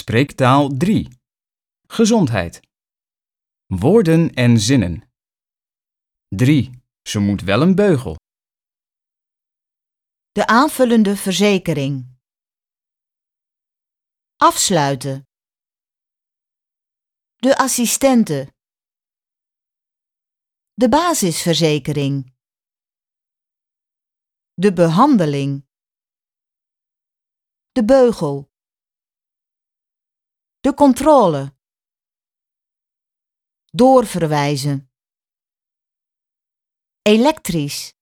Spreektaal 3. Gezondheid. Woorden en zinnen. 3. Ze moet wel een beugel. De aanvullende verzekering. Afsluiten. De assistente. De basisverzekering. De behandeling. De beugel. De controle. Doorverwijzen. Elektrisch.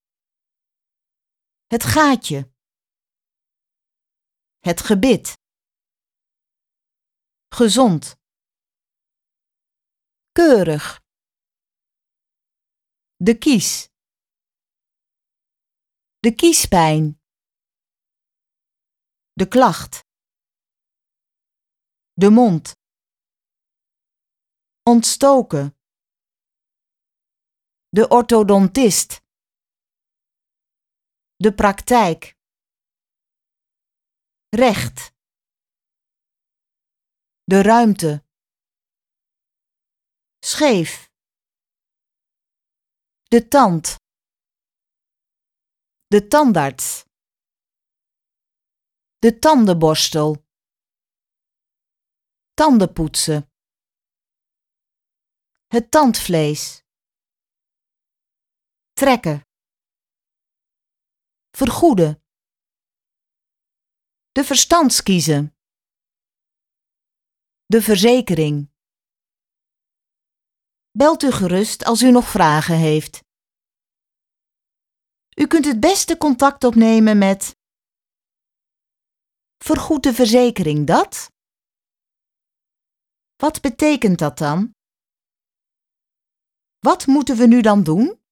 Het gaatje. Het gebit. Gezond. Keurig. De kies. De kiespijn. De klacht. De mond. Ontstoken. De orthodontist. De praktijk. Recht. De ruimte. Scheef. De tand. De tandarts. De tandenborstel. Tandenpoetsen. Het tandvlees. Trekken. Vergoeden. De verstandskiezen. De verzekering. Belt u gerust als u nog vragen heeft. U kunt het beste contact opnemen met vergoedt de verzekering dat? Wat betekent dat dan? Wat moeten we nu dan doen?